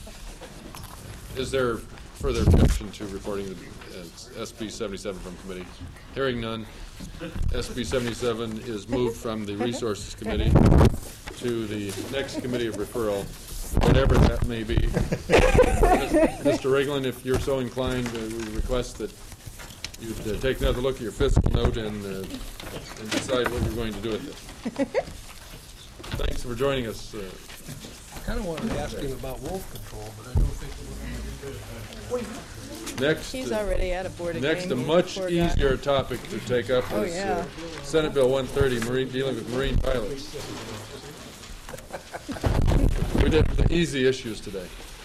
Is there further objection to reporting the uh, S B seventy-seven from committee? Hearing none, S B seventy-seven is moved from the Resources Committee to the next committee of referral, whatever that may be. Mister Regland, if you're so inclined, uh, we request that you'd uh, take another look at your fiscal note and, uh, and decide what you're going to do with it. Thanks for joining us. Uh, I kind of wanted to ask him about wolf control, but I don't think we're going to do that. next. He's uh, already at a board of Next, a game. much Poor guy. easier topic to take up Oh, is yeah. uh, Senate Bill one thirty, marine, dealing with marine pilots. We did the easy issues today.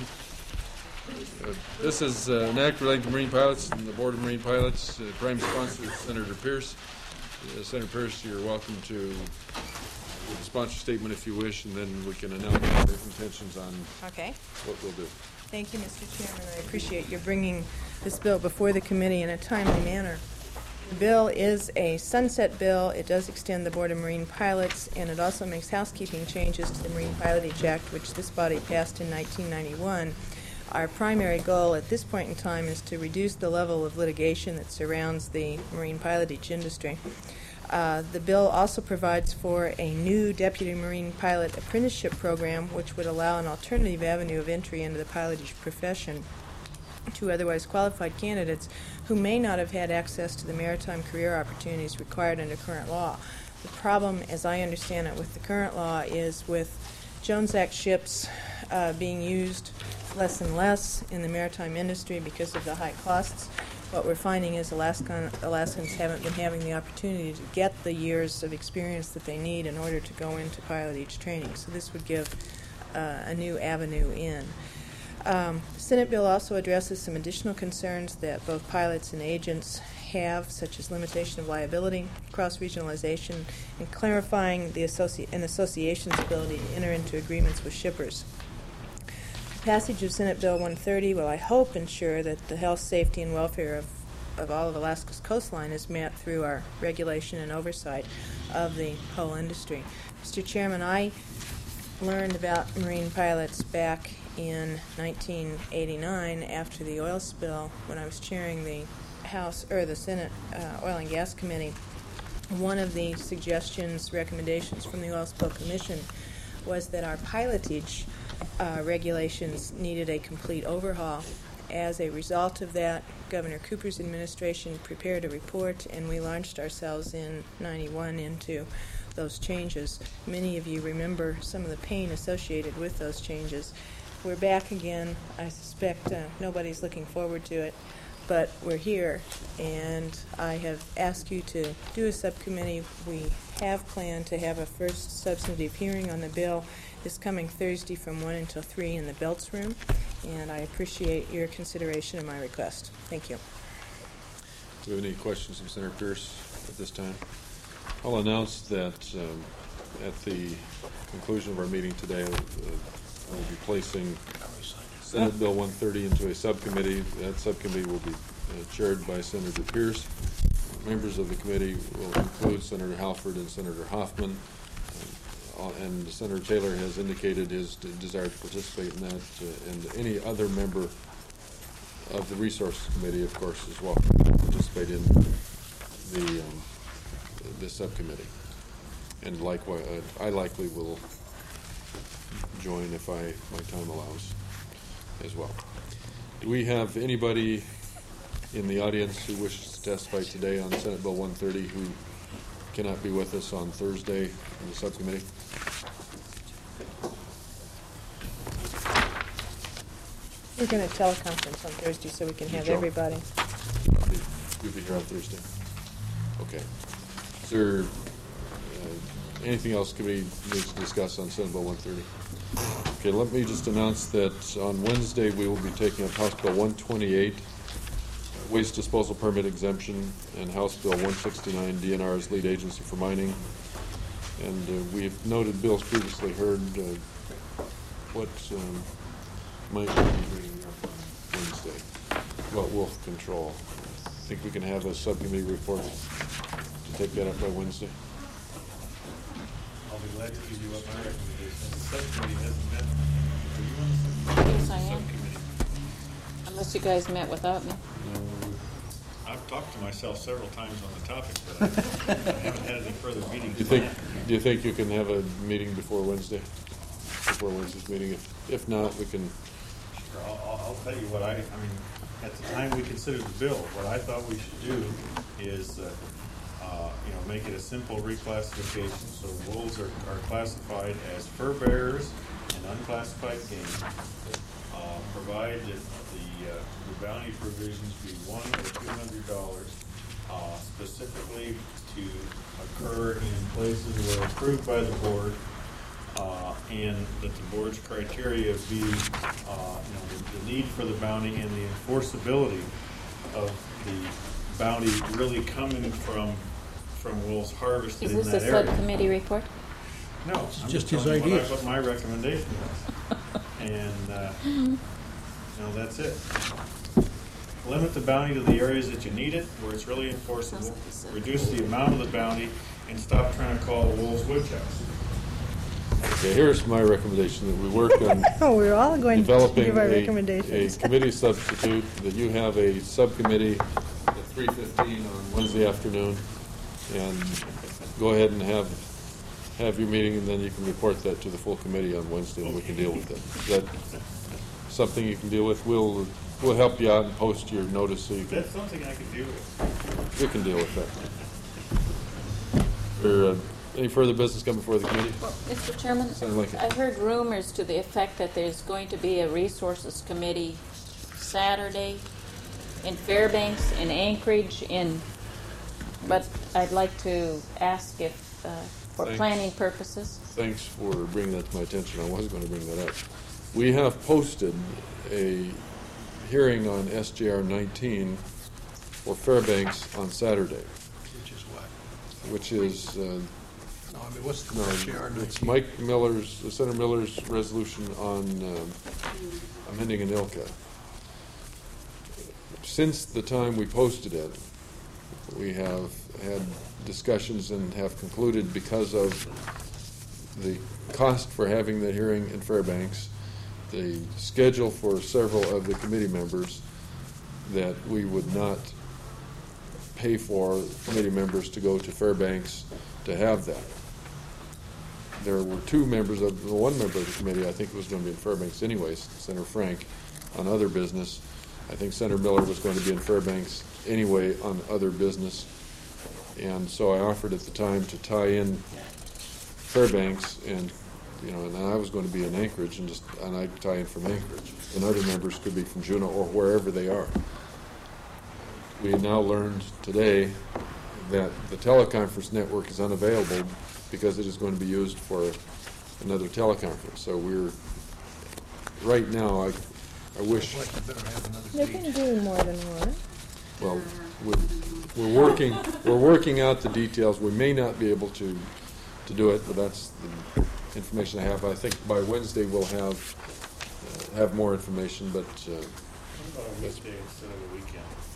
Uh, This is uh, an act relating to marine pilots and the Board of Marine Pilots. Uh, Prime sponsor is Senator Pierce. Uh, Senator Pierce, you're welcome to give a sponsor statement if you wish, and then we can announce our intentions on Okay. what we'll do. Thank you, Mister Chairman. I appreciate your bringing this bill before the committee in a timely manner. The bill is a sunset bill. It does extend the Board of Marine Pilots, and it also makes housekeeping changes to the Marine Pilotage Act, which this body passed in nineteen ninety-one. Our primary goal at this point in time is to reduce the level of litigation that surrounds the marine pilotage industry. Uh, the bill also provides for a new deputy marine pilot apprenticeship program, which would allow an alternative avenue of entry into the pilotage profession to otherwise qualified candidates who may not have had access to the maritime career opportunities required under current law. The problem, as I understand it, with the current law is with Jones Act ships uh, being used less and less in the maritime industry because of the high costs. What we're finding is Alaskan, Alaskans haven't been having the opportunity to get the years of experience that they need in order to go into pilotage training. So this would give uh, a new avenue in. Um, the Senate bill also addresses some additional concerns that both pilots and agents have, such as limitation of liability, cross-regionalization, and clarifying the associ- an association's ability to enter into agreements with shippers. The passage of Senate Bill one thirty will, I hope, ensure that the health, safety, and welfare of, of all of Alaska's coastline is met through our regulation and oversight of the whole industry. Mister Chairman, I learned about marine pilots back in nineteen eighty-nine after the oil spill when I was chairing the House or the Senate uh, Oil and Gas Committee. One of the suggestions, recommendations from the Oil Spill Commission was that our pilotage uh, regulations needed a complete overhaul. As a result of that, Governor Cooper's administration prepared a report, and we launched ourselves in ninety-one into those changes. Many of you remember some of the pain associated with those changes. We're back again. I suspect uh, nobody's looking forward to it, but we're here, and I have asked you to do a subcommittee. We have planned to have a first substantive hearing on the bill this coming Thursday from one until three in the Belts Room, and I appreciate your consideration of my request. Thank you. Do we have any questions of Senator Pierce at this time? I'll announce that um, at the conclusion of our meeting today, uh, I will be placing Senate Bill one thirty into a subcommittee. That subcommittee will be uh, chaired by Senator Pierce. Members of the committee will include Senator Halford and Senator Hoffman. Uh, and Senator Taylor has indicated his d- desire to participate in that, uh, and any other member of the Resources Committee, of course, as well, participate in the um, the subcommittee. And likewise, uh, I likely will join if I my time allows as well. Do we have anybody in the audience who wishes to testify today on Senate Bill one thirty who cannot be with us on Thursday in the subcommittee? We're going to teleconference on Thursday so we can have Sure. everybody. You'll be, you'll be here on Thursday. Okay. Is there uh, anything else committee needs to discuss on Senate Bill one thirty? Okay, let me just announce that on Wednesday we will be taking up House Bill one twenty-eight, Waste Disposal Permit Exemption, and House Bill one sixty-nine, D N R as lead agency for mining. And uh, we've noted bills previously heard. Uh, what um, might we be hearing on Wednesday? What wolf control? I think we can have a subcommittee report to take that up by Wednesday. I'll be glad to give you what my recommendation is. The subcommittee hasn't met. Are you on the subcommittee? Yes, I am. Subcommittee. Unless you guys met without me. I've talked to myself several times on the topic, but I I haven't had any further meetings. Do you think, do you think you can have a meeting before Wednesday? Before Wednesday's meeting? If, if not, we can, Sure, I'll, I'll- I'll tell you what I, I mean, at the time we considered the bill, what I thought we should do is, uh, uh, you know, make it a simple reclassification, so wolves are, are classified as fur bearers and unclassified game. Uh, provide that the, uh, the bounty provisions be one or two hundred dollars, uh, specifically to occur in places where approved by the board, uh, and that the board's criteria be, uh, you know, the, the need for the bounty and the enforceability of the bounty really coming from, from wolves harvested Is in this a that area. subcommittee report? No, I'm just just his telling you what I- ideas. what my recommendation is. And, uh, you know, that's it. Limit the bounty to the areas that you need it, where it's really enforceable. Reduce the amount of the bounty, and stop trying to call the wolves woodchucks. okay, here's my recommendation, that we work on Oh, we're all going to developing give our a, a recommendations. committee substitute, that you have a subcommittee at three fifteen on Wednesday afternoon, and go ahead and have, have your meeting, and then you can report that to the full committee on Wednesday, and we can deal with it. Is that something you can deal with? We'll, we'll help you out and post your notice so you can, That's something I could deal with. you can deal with that. There, uh, any further business coming before the committee? Mister Chairman, Senator Lincoln. I heard rumors to the effect that there's going to be a resources committee Saturday in Fairbanks, in Anchorage, in, but I'd like to ask if, uh, for Thanks. planning purposes. Thanks for bringing that to my attention. I was going to bring that up. We have posted a hearing on S J R nineteen for Fairbanks on Saturday, Which is what? which is, uh, No, I mean, what's the no, J R it's nineteen? Mike Miller's, uh, Senator Miller's resolution on um, amending an ILCA. Since the time we posted it, we have had discussions and have concluded, because of the cost for having the hearing in Fairbanks, the schedule for several of the committee members, that we would not pay for committee members to go to Fairbanks to have that. There were two members of, the one member of the committee, I think was going to be in Fairbanks anyways, Senator Frank, on other business. I think Senator Miller was going to be in Fairbanks anyway on other business. And so I offered at the time to tie in Fairbanks, and, you know, and I was going to be in Anchorage, and just, and I'd tie in from Anchorage. And other members could be from Juneau or wherever they are. We now learned today that the teleconference network is unavailable because it is going to be used for another teleconference. So we're, right now, I, I wish, Like you better have another They date. can do more than one. well, we're, we're working, we're working out the details. We may not be able to, to do it, but that's the information I have. I think by Wednesday we'll have, uh, have more information, but, uh, What about a weekday instead of a weekend? Yeah.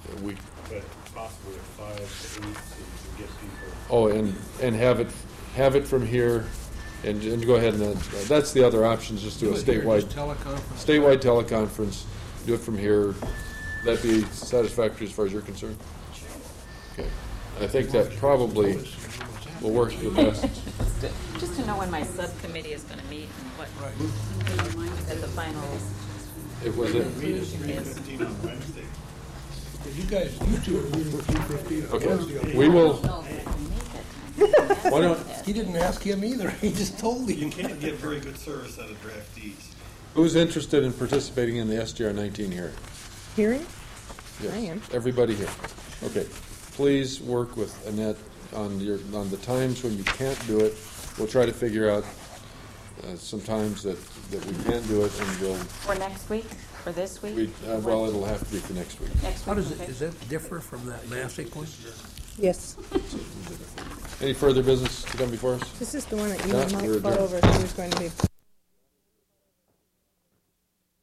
we, But possibly at five to eight, so you can get people. oh, and, and have it, have it from here, and, and go ahead and, uh, that's the other option, just do a Do it here, statewide, just teleconference. statewide teleconference, do it from here. That be satisfactory as far as you're concerned? Okay. I think that probably will work the best. Just to- Just to know when my subcommittee is gonna meet and what, at the final. It was, it, Meet at three fifteen on Wednesday. You guys, you two are meeting at three fifteen. okay, we will, No, I can make that time. why don't, He didn't ask him either, he just told You him. can't get very good service out of draftees. who's interested in participating in the S G R nineteen hearing? Hearing? Yes. I am. Everybody here. Okay. Please work with Annette on your, on the times when you can't do it. We'll try to figure out uh, some times that, that we can do it, and we'll, For next week, for this week? we, uh, well, it'll have to be for next week. Next How week, does it, okay. does that differ from that Massac one? Yes. Any further business to come before us? This is the one that you Yeah, and we're Mike fought adjourned. over, who was going to be